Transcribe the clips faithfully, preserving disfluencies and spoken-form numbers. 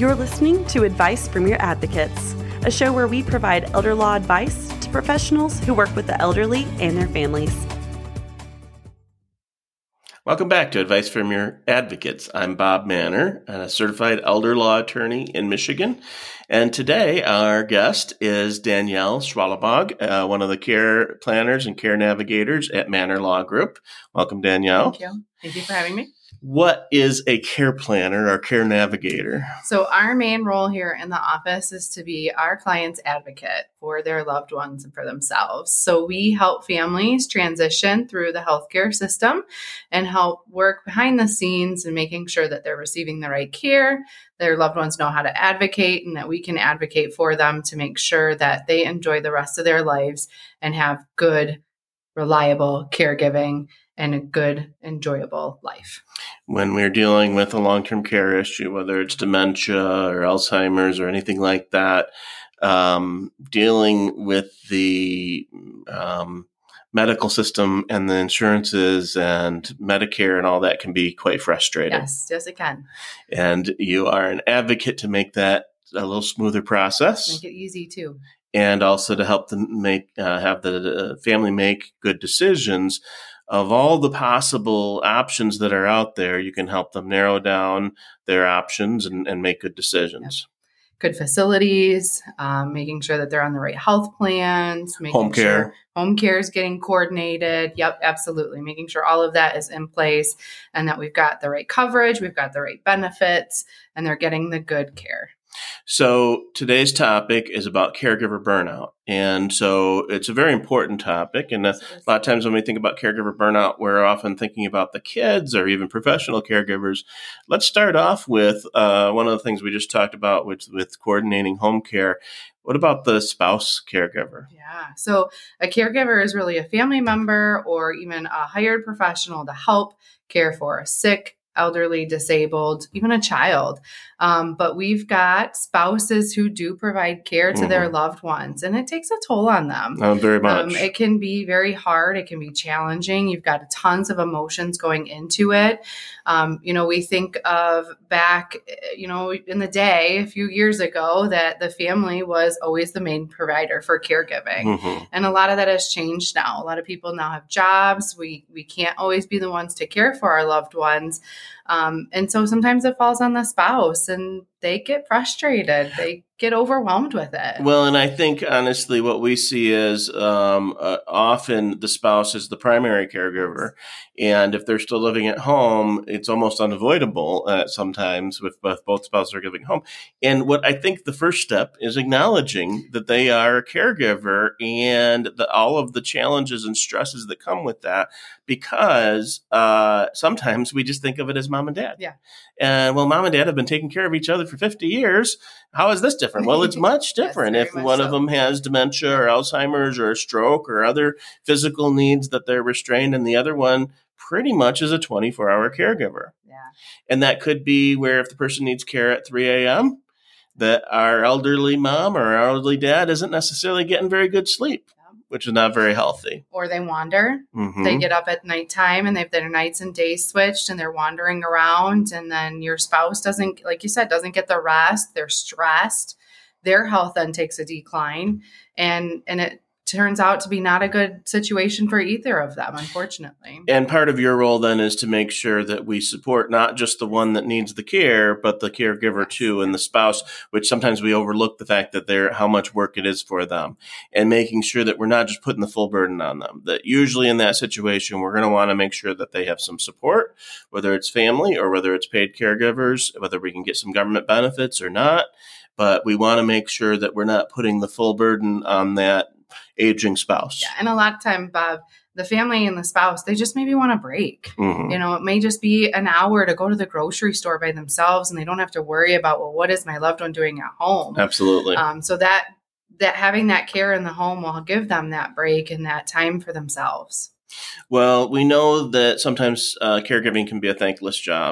You're listening to Advice from Your Advocates, a show where we provide elder law advice to professionals who work with the elderly and their families. Welcome back to Advice from Your Advocates. I'm Bob Manner, a certified elder law attorney in Michigan. And today our guest is Danielle Schwalabog, uh, one of the care planners and care navigators at Manner Law Group. Welcome, Danielle. Thank you. Thank you for having me. What is a care planner or care navigator? So our main role here in the office is to be our client's advocate for their loved ones and for themselves. So we help families transition through the healthcare system and help work behind the scenes and making sure that they're receiving the right care, their loved ones know how to advocate, and that we can advocate for them to make sure that they enjoy the rest of their lives and have good, reliable caregiving and a good, enjoyable life. When we're dealing with a long-term care issue, whether it's dementia or Alzheimer's or anything like that, um, dealing with the um, medical system and the insurances and Medicare and all that can be quite frustrating. Yes, yes, it can. And you are an advocate to make that a little smoother process. Make it easy too. And also to help them make uh, have the family make good decisions. Of all the possible options that are out there, you can help them narrow down their options and, and make good decisions. Yep. Good facilities, um, making sure that they're on the right health plans, making home care. Sure home care is getting coordinated. Yep, absolutely. Making sure all of that is in place and that we've got the right coverage, we've got the right benefits, and they're getting the good care. So today's topic is about caregiver burnout. And so it's a very important topic. And a lot of times when we think about caregiver burnout, we're often thinking about the kids or even professional caregivers. Let's start off with uh, one of the things we just talked about, which with coordinating home care. What about the spouse caregiver? Yeah. So a caregiver is really a family member or even a hired professional to help care for a sick, elderly, disabled, even a child. Um, but we've got spouses who do provide care to mm-hmm. their loved ones, and it takes a toll on them. Oh, very much. Um, it can be very hard. It can be challenging. You've got tons of emotions going into it. Um, you know, we think of back, you know, in the day, a few years ago, that the family was always the main provider for caregiving. Mm-hmm. And a lot of that has changed now. A lot of people now have jobs. We, we can't always be the ones to care for our loved ones. Um, and so sometimes it falls on the spouse and they get frustrated. They get overwhelmed with it. Well, and I think, honestly, what we see is um, uh, often the spouse is the primary caregiver. And if they're still living at home, it's almost unavoidable uh, sometimes with, with both spouses are living home. And what I think the first step is acknowledging that they are a caregiver and the, all of the challenges and stresses that come with that, because uh, sometimes we just think of it as mom and dad. Yeah. And well, mom and dad have been taking care of each other for fifty years. How is this different? Well, it's much different. Yes, if one so. of them has dementia or Alzheimer's or a stroke or other physical needs that they're restrained, and the other one pretty much is a twenty-four hour caregiver. Yeah. And that could be where if the person needs care at three a.m., that our elderly mom or our elderly dad isn't necessarily getting very good sleep, which is not very healthy. Or they wander. Mm-hmm. They get up at nighttime and they've their nights and days switched and they're wandering around. And then your spouse doesn't, like you said, doesn't get the rest. They're stressed. Their health then takes a decline. And, and it turns out to be not a good situation for either of them, unfortunately. And part of your role then is to make sure that we support not just the one that needs the care, but the caregiver too, and the spouse, which sometimes we overlook the fact that they're how much work it is for them, and making sure that we're not just putting the full burden on them. That usually in that situation, we're going to want to make sure that they have some support, whether it's family or whether it's paid caregivers, whether we can get some government benefits or not. But we want to make sure that we're not putting the full burden on that aging spouse. Yeah, and a lot of time, Bob, the family and the spouse, they just maybe want a break. Mm-hmm. You know, it may just be an hour to go to the grocery store by themselves, and they don't have to worry about, well, what is my loved one doing at home? Absolutely. Um, so that that having that care in the home will give them that break and that time for themselves. Well, we know that sometimes uh, caregiving can be a thankless job.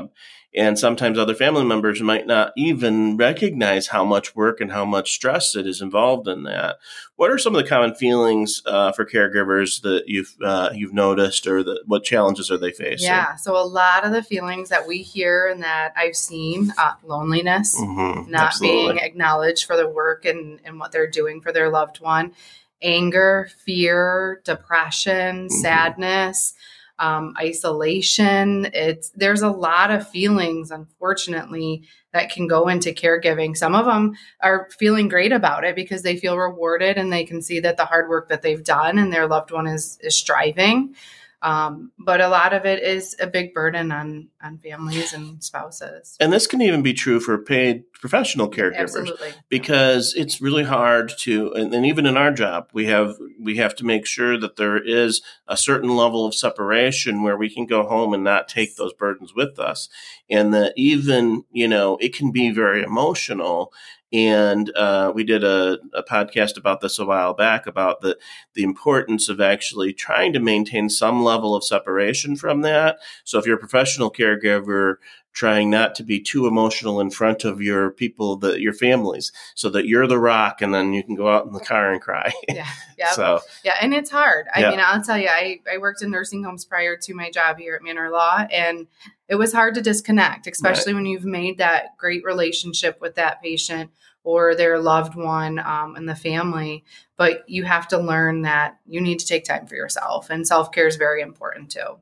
And sometimes other family members might not even recognize how much work and how much stress it is involved in that. What are some of the common feelings uh, for caregivers that you've uh, you've noticed, or the, what challenges are they facing? Yeah, so a lot of the feelings that we hear and that I've seen, uh, loneliness, Mm-hmm. not Absolutely. being acknowledged for the work and, and what they're doing for their loved one, anger, fear, depression, Mm-hmm. sadness, um, isolation. It's there's a lot of feelings, unfortunately, that can go into caregiving. Some of them are feeling great about it because they feel rewarded and they can see that the hard work that they've done and their loved one is is striving. Um, but a lot of it is a big burden on on families and spouses. And this can even be true for paid professional caregivers. Absolutely. Because it's really hard to, and, and even in our job, we have we have to make sure that there is a certain level of separation where we can go home and not take those burdens with us. And that even, you know, it can be very emotional. And uh, we did a, a podcast about this a while back about the, the importance of actually trying to maintain some level of separation from that. So if you're a professional caregiver, trying not to be too emotional in front of your people, that your families, so that you're the rock, and then you can go out in the car and cry. Yeah, yeah, So yeah, and it's hard. I Yeah. mean, I'll tell you, I I worked in nursing homes prior to my job here at Manor Law, and it was hard to disconnect, especially when you've made that great relationship with that patient or their loved one um, and the family. But you have to learn that you need to take time for yourself, and self-care is very important too.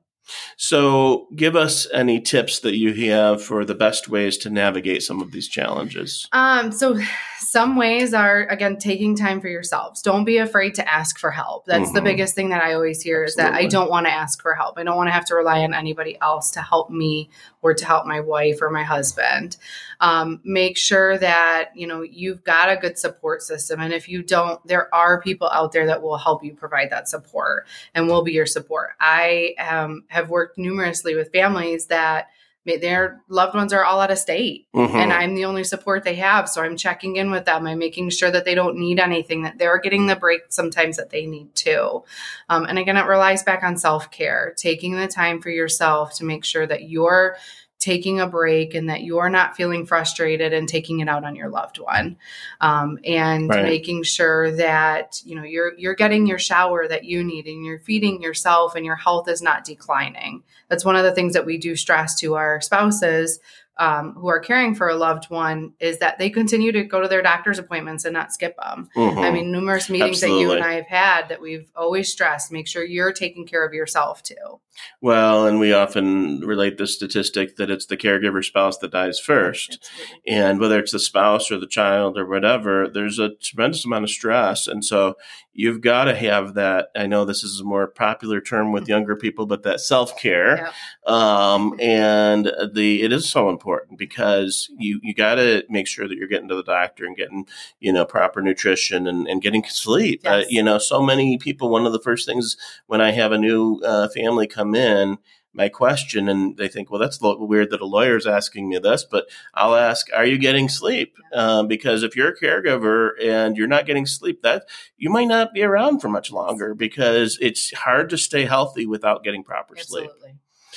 So give us any tips that you have for the best ways to navigate some of these challenges. Um, so some ways are, again, taking time for yourselves. Don't be afraid to ask for help. That's the Mhm. biggest thing that I always hear is that I Absolutely. don't want to ask for help. I don't want to have to rely on anybody else to help me or to help my wife or my husband. Um, make sure that, you know, you've got a good support system. And if you don't, there are people out there that will help you provide that support and will be your support. I um, have worked numerously with families that their loved ones are all out of state Mhm. and I'm the only support they have. So I'm checking in with them. I'm making sure that they don't need anything, that they're getting the break sometimes that they need too. Um, and again, it relies back on self-care, taking the time for yourself to make sure that you're taking a break and that you're not feeling frustrated and taking it out on your loved one. Um, and Right. making sure that, you know, you're, you're getting your shower that you need and you're feeding yourself and your health is not declining. That's one of the things that we do stress to our spouses um, who are caring for a loved one is that they continue to go to their doctor's appointments and not skip them. Mhm. I mean, numerous meetings that you Absolutely. and I have had that we've always stressed, make sure you're taking care of yourself too. Well, and we often relate the statistic that it's the caregiver spouse that dies first. Absolutely. And whether it's the spouse or the child or whatever, there's a tremendous amount of stress. And so you've got to have that. I know this is a more popular term with younger people, but that self-care. Yep. Um, and the it is so important because you, you got to make sure that you're getting to the doctor and getting, you know, proper nutrition and, and getting sleep. Yes. Uh, you know, so many people, one of the first things when I have a new uh, family come in, my question, and they think, well, that's a little weird that a lawyer's asking me this, but I'll ask, are you getting sleep? Um, because if you're a caregiver and you're not getting sleep, that you might not be around for much longer because it's hard to stay healthy without getting proper sleep. Absolutely.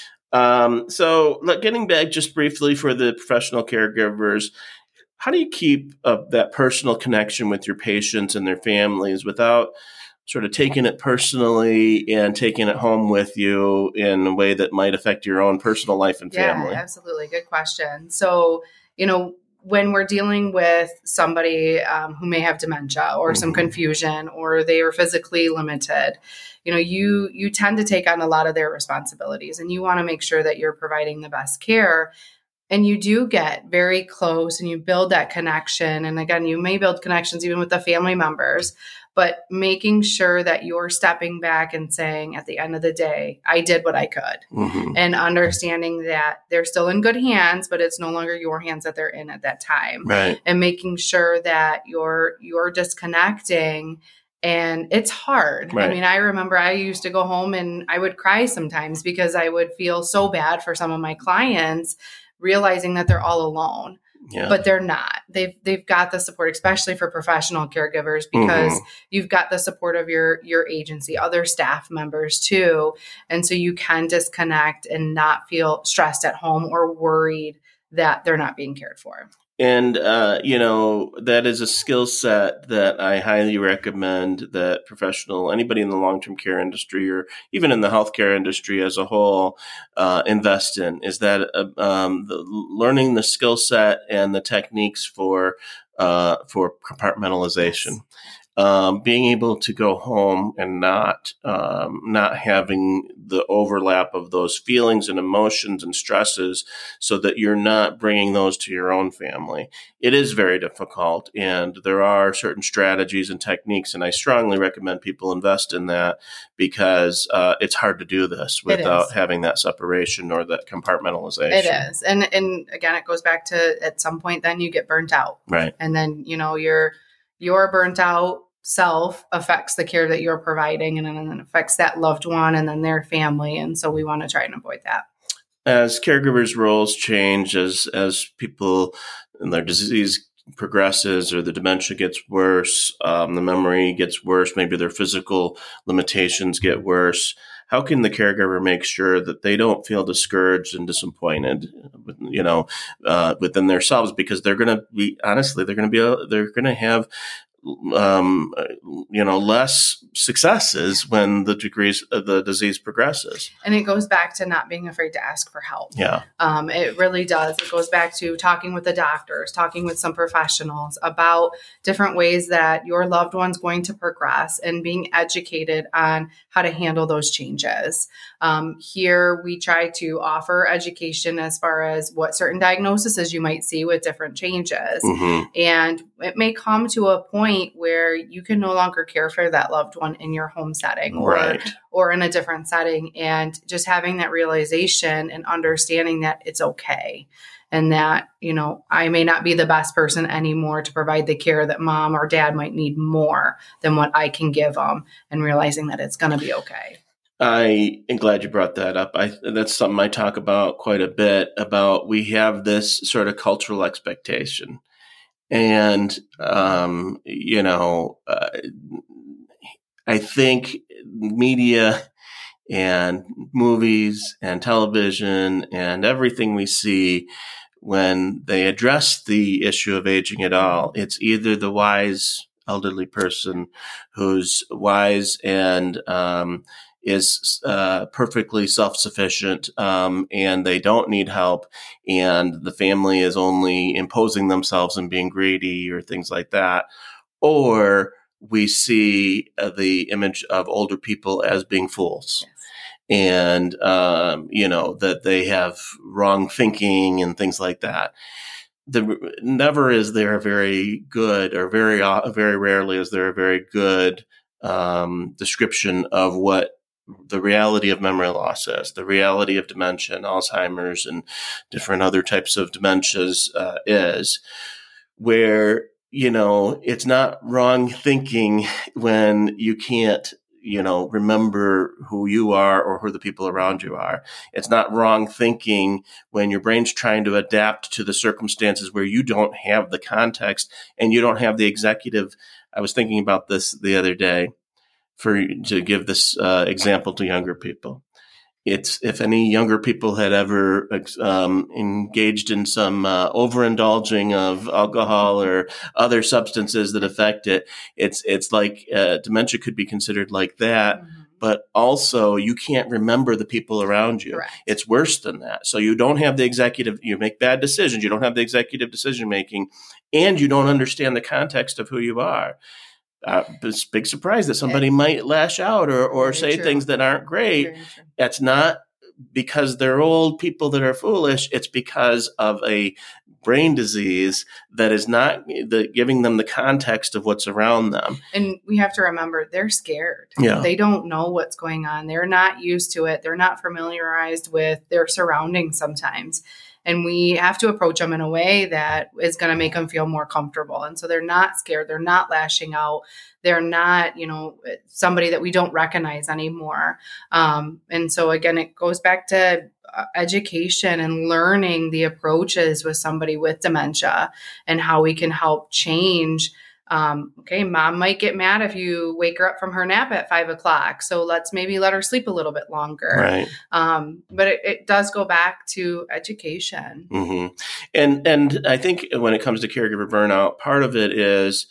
Um, so look, getting back just briefly for the professional caregivers, how do you keep uh, that personal connection with your patients and their families without sort of taking it personally and taking it home with you in a way that might affect your own personal life and family? Yeah, absolutely. Good question. So, you know, when we're dealing with somebody um, who may have dementia or some Mhm. confusion or they are physically limited, you know, you you tend to take on a lot of their responsibilities and you want to make sure that you're providing the best care. And you do get very close and you build that connection. And again, you may build connections even with the family members, but making sure that you're stepping back and saying at the end of the day, I did what I could. Mhm. And understanding that they're still in good hands, but it's no longer your hands that they're in at that time. Right. And making sure that you're you're disconnecting. And it's hard. Right. I mean, I remember I used to go home and I would cry sometimes because I would feel so bad for some of my clients, realizing that they're all alone. Yeah. But they're not. they've they've got the support, especially for professional caregivers, because Mhm. you've got the support of your your agency, other staff members too. And so you can disconnect and not feel stressed at home or worried that they're not being cared for. And, uh, you know, that is a skill set that I highly recommend that professional, anybody in the long-term care industry or even in the healthcare industry as a whole, uh, invest in, is that uh, um, the, learning the skill set and the techniques for uh, for compartmentalization. Yes. Um, being able to go home and not um, not having the overlap of those feelings and emotions and stresses, so that you're not bringing those to your own family. It is very difficult, and there are certain strategies and techniques, and I strongly recommend people invest in that, because uh, it's hard to do this without having that separation or that compartmentalization. It is, and and again, it goes back to, at some point, then you get burnt out, right? And then you know your your burnt out self affects the care that you're providing, and then affects that loved one and then their family. And so we want to try and avoid that. As caregivers' roles change, as as people and their disease progresses or the dementia gets worse, um, the memory gets worse, maybe their physical limitations get worse, how can the caregiver make sure that they don't feel discouraged and disappointed, you know, uh, within themselves? Because they're going to be, honestly, they're going to be, they're going to have um, you know, less successes when the degrees of the disease progresses. And it goes back to not being afraid to ask for help. Yeah. Um, it really does. It goes back to talking with the doctors, talking with some professionals about different ways that your loved one's going to progress, and being educated on how to handle those changes. Um, here we try to offer education as far as what certain diagnoses you might see with different changes. Mm-hmm. And it may come to a point where you can no longer care for that loved one in your home setting, or, right. or in a different setting. And just having that realization and understanding that it's okay. And that, you know, I may not be the best person anymore to provide the care that mom or dad might need more than what I can give them, and realizing that it's going to be okay. I am glad you brought that up. I, that's something I talk about quite a bit, about we have this sort of cultural expectation. And, um, you know, uh, I think media and movies and television and everything we see, when they address the issue of aging at all, it's either the wise elderly person who's wise and um, is uh, perfectly self-sufficient, um, and they don't need help, and the family is only imposing themselves and being greedy or things like that. Or we see uh, the image of older people as being fools. Yes. And, um, you know, that they have wrong thinking and things like that. The, never is there a very good, or very, uh, very rarely is there a very good um, description of what the reality of memory loss is, the reality of dementia and Alzheimer's and different other types of dementias uh, is, where, you know, it's not wrong thinking when you can't, you know, remember who you are or who the people around you are. It's not wrong thinking when your brain's trying to adapt to the circumstances where you don't have the context and you don't have the executive. I was thinking about this the other day, for to give this uh, example to younger people. It's, if any younger people had ever um, engaged in some uh, overindulging of alcohol or other substances that affect it, it's it's like uh, dementia could be considered like that. Mm-hmm. But also, you can't remember the people around you. Correct. It's worse than that. So you don't have the executive, you make bad decisions, you don't have the executive decision making, and you don't understand the context of who you are. Uh, it's a big surprise that somebody yeah. might lash out or, or say true. things that aren't great. That's not because they're old people that are foolish. It's because of a brain disease that is not the, giving them the context of what's around them. And we have to remember, they're scared. Yeah. They don't know what's going on. They're not used to it. They're not familiarized with their surroundings sometimes. And we have to approach them in a way that is going to make them feel more comfortable. And so they're not scared. They're not lashing out. They're not, you know, somebody that we don't recognize anymore. Um, and so again, it goes back to education and learning the approaches with somebody with dementia and how we can help change. Um, okay, mom might get mad if you wake her up from her nap at five o'clock. So let's maybe let her sleep a little bit longer. Right. Um, but it, it does go back to education. Mm-hmm. And and I think when it comes to caregiver burnout, part of it is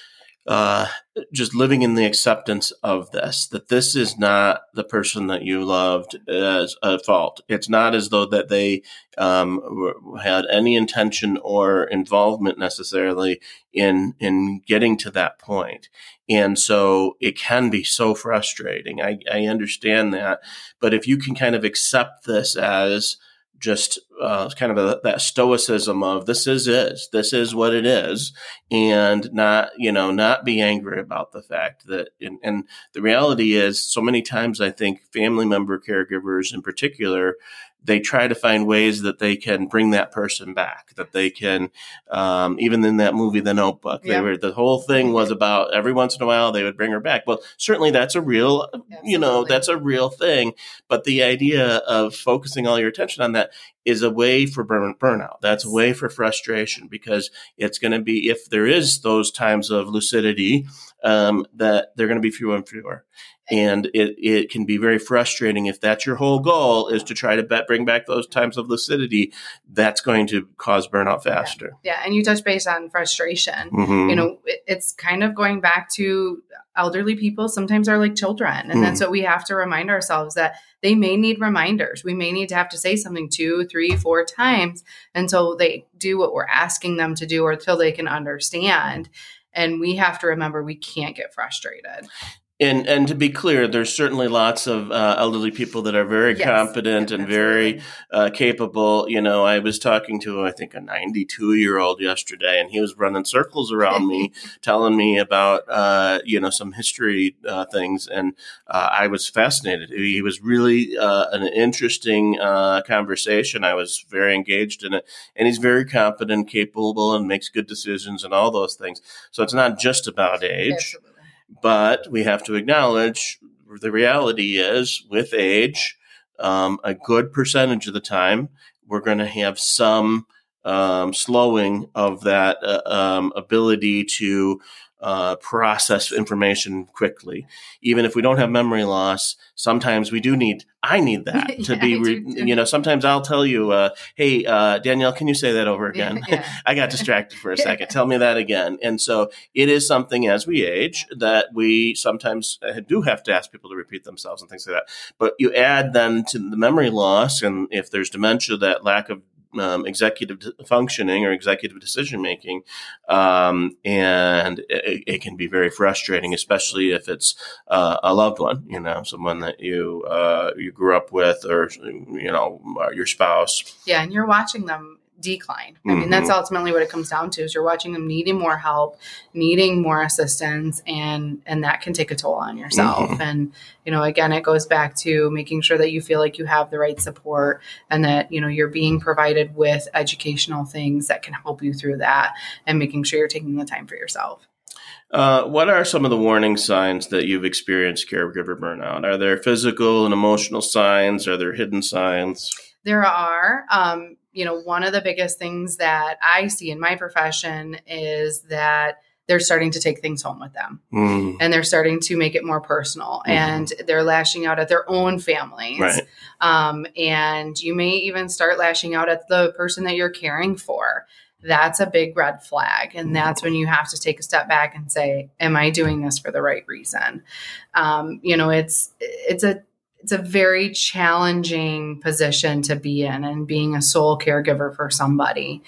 uh, just living in the acceptance of this, that this is not the person that you loved as a fault. It's not as though that they um, had any intention or involvement necessarily in in getting to that point. And so it can be so frustrating. I, I understand that. But if you can kind of accept this as just uh, kind of a, that stoicism of this is is this is what it is, and not you know not be angry about the fact that and, and the reality is so many times I think family member caregivers in particular, they try to find ways that they can bring that person back, that they can, um, even in that movie, The Notebook, they Yeah. were, the whole thing was about every once in a while they would bring her back. Well, certainly that's a real, you know, Absolutely. that's a real thing. But the idea of focusing all your attention on that is a way for burn, burnout. That's a way for frustration, because it's going to be, if there is those times of lucidity, um, that they're going to be fewer and fewer. And it, it can be very frustrating if that's your whole goal is to try to bet, bring back those times of lucidity. That's going to cause burnout faster. Yeah. yeah. And you touch base on frustration. Mm-hmm. You know, it, it's kind of going back to elderly people sometimes are like children. And Mm. that's what we have to remind ourselves, that they may need reminders. We may need to have to say something two, three, four times until they do what we're asking them to do or until they can understand. And we have to remember we can't get frustrated. And and to be clear, there's certainly lots of uh, elderly people that are very Yes, competent and absolutely. very uh, capable. You know, I was talking to, I think, a ninety-two-year-old yesterday, and he was running circles around me, telling me about, uh, you know, some history uh, things. And uh, I was fascinated. He was really uh, an interesting uh, conversation. I was very engaged in it. And he's very competent, capable, and makes good decisions and all those things. So it's not just about age. Absolutely. But we have to acknowledge the reality is with age, um, a good percentage of the time, we're going to have some um, slowing of that uh, um, ability to uh, process information quickly. Even if we don't have memory loss, sometimes we do need, I need that to Yeah, be, I re- do too. you know, sometimes I'll tell you, uh, hey, uh, Danielle, can you say that over again? Yeah. I got distracted for a second. Tell me that again. And so it is something as we age that we sometimes do have to ask people to repeat themselves and things like that. But you add then to the memory loss, and if there's dementia, that lack of Um, executive functioning or executive decision making, um, and it, it can be very frustrating, especially if it's uh, a loved one, you know, someone that you uh, you grew up with, or you know, your spouse. Yeah. And you're watching them decline. I mean, Mhm. that's ultimately what it comes down to, is you're watching them needing more help, needing more assistance, and and that can take a toll on yourself. Mhm. And, you know, again, it goes back to making sure that you feel like you have the right support and that, you know, you're being provided with educational things that can help you through that, and making sure you're taking the time for yourself. Uh, what are some of the warning signs that you've experienced caregiver burnout? Are there physical and emotional signs? Are there hidden signs? There are, um, you know, one of the biggest things that I see in my profession is that they're starting to take things home with them, Mm. and they're starting to make it more personal, Mhm. and they're lashing out at their own families. Right. Um, and you may even start lashing out at the person that you're caring for. That's a big red flag. And that's when you have to take a step back and say, am I doing this for the right reason? Um, you know, it's, it's a, it's a very challenging position to be in, and being a sole caregiver for somebody.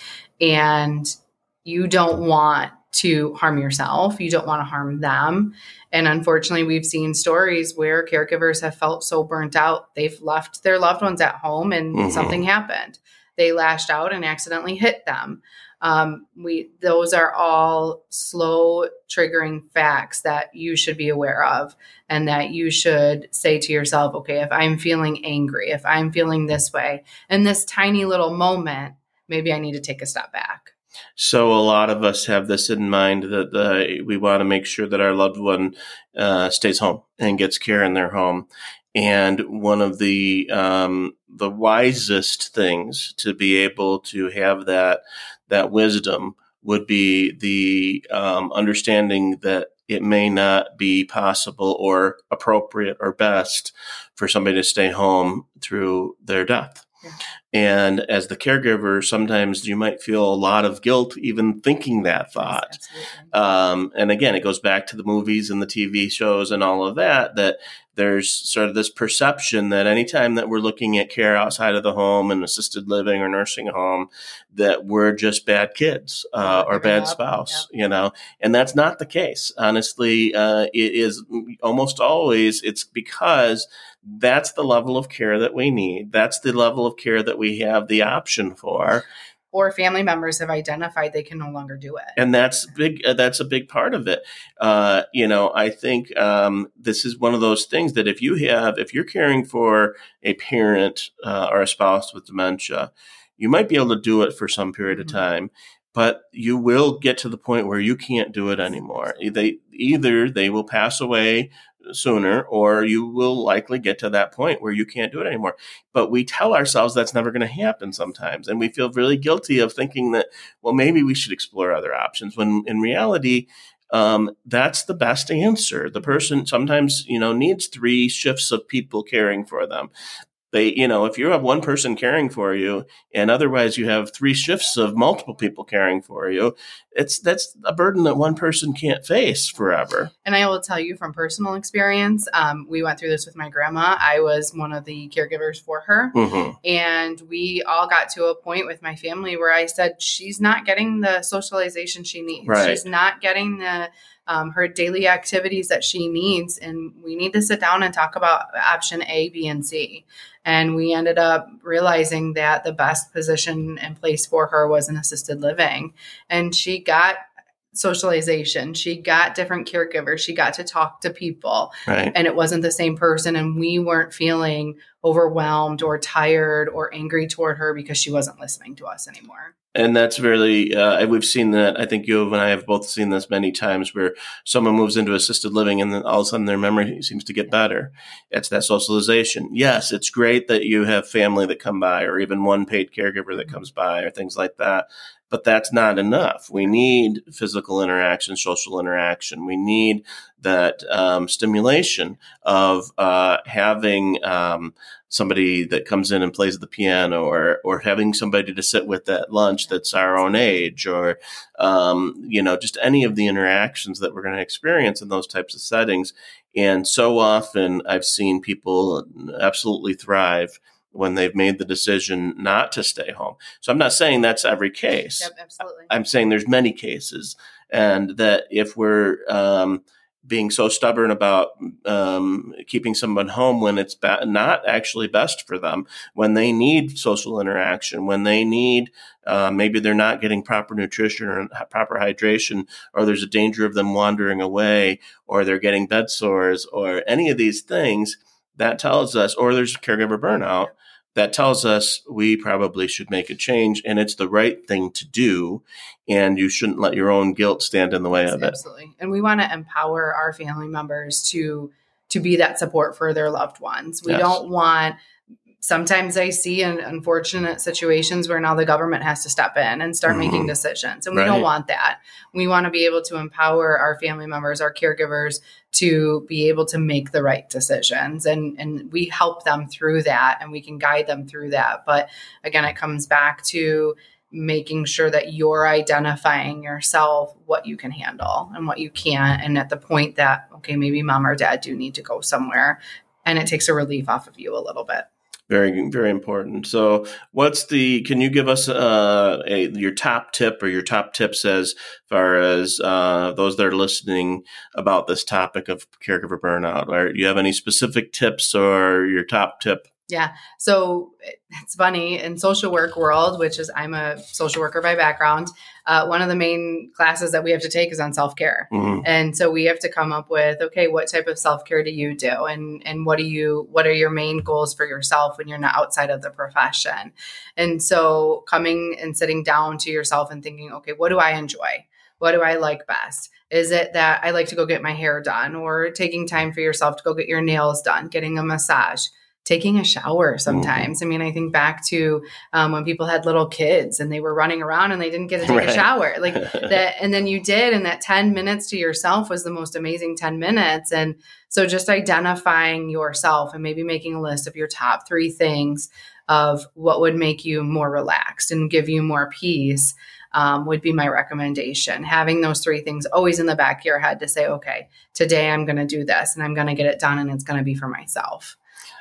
And you don't want to harm yourself. You don't want to harm them. And unfortunately, we've seen stories where caregivers have felt so burnt out, they've left their loved ones at home and Mhm. something happened. They lashed out and accidentally hit them. Um, we those are all slow triggering facts that you should be aware of, and that you should say to yourself, okay, if I'm feeling angry, if I'm feeling this way in this tiny little moment, maybe I need to take a step back. So a lot of us have this in mind that uh, we want to make sure that our loved one uh, stays home and gets care in their home. And one of the um, the wisest things to be able to have that that wisdom would be the um, understanding that it may not be possible or appropriate or best for somebody to stay home through their death. Yeah. And as the caregiver, sometimes you might feel a lot of guilt even thinking that thought. Yes, um, and again, it goes back to the movies and the T V shows and all of that, that there's sort of this perception that anytime that we're looking at care outside of the home and assisted living or nursing home, that we're just bad kids uh, or bad spouse, yeah. you know, and that's not the case. Honestly, uh, it is almost always, it's because that's the level of care that we need. That's the level of care that we have the option for. Or family members have identified they can no longer do it. And that's big. Uh, that's a big part of it. Uh, you know, I think um, this is one of those things that if you have, if you're caring for a parent uh, or a spouse with dementia, you might be able to do it for some period mm-hmm. of time, but you will get to the point where you can't do it anymore. They either they will pass away sooner, or you will likely get to that point where you can't do it anymore. But we tell ourselves that's never going to happen sometimes. And we feel really guilty of thinking that, well, maybe we should explore other options, when in reality, um, that's the best answer. The person sometimes, you know, needs three shifts of people caring for them. They, you know, if you have one person caring for you and otherwise you have three shifts of multiple people caring for you, it's that's a burden that one person can't face forever. And I will tell you from personal experience, um, we went through this with my grandma. I was one of the caregivers for her. Mm-hmm. And we all got to a point with my family where I said, she's not getting the socialization she needs. Right. She's not getting the Um, her daily activities that she needs. And we need to sit down and talk about option A, B, and C. And we ended up realizing that the best position in place for her was an assisted living. And she got socialization. She got different caregivers. She got to talk to people. Right. And it wasn't the same person. And we weren't feeling overwhelmed or tired or angry toward her because she wasn't listening to us anymore. And that's really, uh, we've seen that. I think you and I have both seen this many times, where someone moves into assisted living and then all of a sudden their memory seems to get better. It's that socialization. Yes, it's great that you have family that come by, or even one paid caregiver that comes by, or things like that. But that's not enough. We need physical interaction, social interaction. We need that um, stimulation of uh, having um, somebody that comes in and plays the piano, or or having somebody to sit with at lunch that's our own age, or um, you know, just any of the interactions that we're going to experience in those types of settings. And so often I've seen people absolutely thrive when they've made the decision not to stay home. So I'm not saying that's every case. Yep, absolutely. I'm saying there's many cases, and that if we're um, being so stubborn about um, keeping someone home when it's ba- not actually best for them, when they need social interaction, when they need uh, maybe they're not getting proper nutrition or proper hydration, or there's a danger of them wandering away, or they're getting bed sores, or any of these things, that tells us, or there's caregiver burnout, that tells us we probably should make a change, and it's the right thing to do. And you shouldn't let your own guilt stand in the way yes, of it. Absolutely. And we want to empower our family members to, to be that support for their loved ones. We yes. don't want, sometimes I see in unfortunate situations where now the government has to step in and start mm-hmm. making decisions. And we right. don't want that. We want to be able to empower our family members, our caregivers, to be able to make the right decisions. And, and we help them through that, and we can guide them through that. But again, it comes back to making sure that you're identifying yourself what you can handle and what you can't. And at the point that, okay, maybe mom or dad do need to go somewhere, and it takes a relief off of you a little bit. Very, very important. So what's the, can you give us uh, a, your top tip or your top tips as far as uh, those that are listening about this topic of caregiver burnout? Or do you have any specific tips or your top tip Yeah. So it's funny in social work world, which is I'm a social worker by background. Uh, one of the main classes that we have to take is on self-care. Mm-hmm. And so we have to come up with, okay, what type of self-care do you do? And, and what do you, what are your main goals for yourself when you're not outside of the profession? And so coming and sitting down to yourself and thinking, okay, what do I enjoy? What do I like best? Is it that I like to go get my hair done, or taking time for yourself to go get your nails done, getting a massage, taking a shower sometimes? Mm-hmm. I mean, I think back to um, when people had little kids and they were running around and they didn't get to take right. a shower like that. And then you did, and that ten minutes to yourself was the most amazing ten minutes. And so just identifying yourself and maybe making a list of your top three things of what would make you more relaxed and give you more peace um, would be my recommendation. Having those three things always in the back of your head to say, okay, today I'm going to do this and I'm going to get it done, and it's going to be for myself.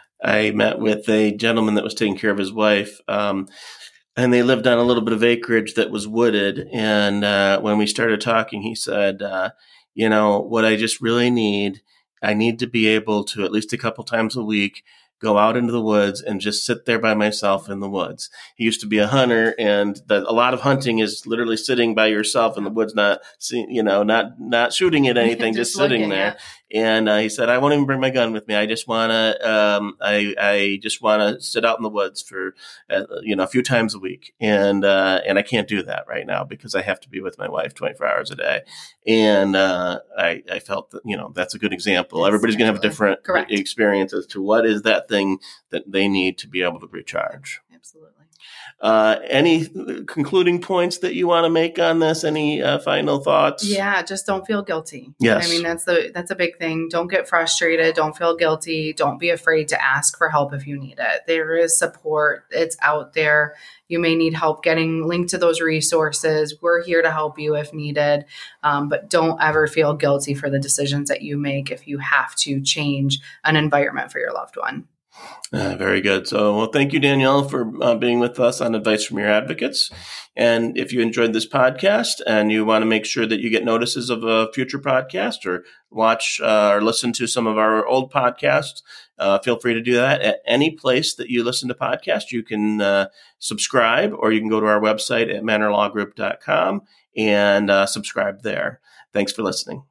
I met with a gentleman that was taking care of his wife, um, and they lived on a little bit of acreage that was wooded. And uh, when we started talking, he said, uh, you know, what I just really need, I need to be able to at least a couple times a week go out into the woods and just sit there by myself in the woods. He used to be a hunter, and the, a lot of hunting is literally sitting by yourself in the woods, not, you know, not, not shooting at anything, just, just sitting looking, there. Yeah. And uh, he said, I won't even bring my gun with me. I just want to, um, I, I just want to sit out in the woods for, uh, you know, a few times a week. And, uh, and I can't do that right now because I have to be with my wife twenty-four hours a day. And, uh, I, I felt that, you know, that's a good example. Yes, Everybody's going to have a different Correct. experience as to what is that thing that they need to be able to recharge. Absolutely. Uh, any concluding points that you want to make on this? Any uh, final thoughts? Yeah, just don't feel guilty. Yes. I mean, that's the that's a big thing. Don't get frustrated. Don't feel guilty. Don't be afraid to ask for help if you need it. There is support. It's out there. You may need help getting linked to those resources. We're here to help you if needed. Um, but don't ever feel guilty for the decisions that you make if you have to change an environment for your loved one. Uh, very good. So, well, thank you, Danielle, for uh, being with us on Advice from Your Advocates. And if you enjoyed this podcast and you want to make sure that you get notices of a future podcast, or watch uh, or listen to some of our old podcasts, uh, feel free to do that at any place that you listen to podcasts. You can uh, subscribe, or you can go to our website at manor law group dot com and uh, subscribe there. Thanks for listening.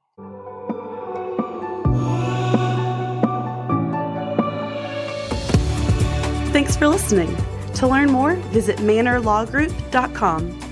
Thanks for listening. To learn more, visit manor law group dot com.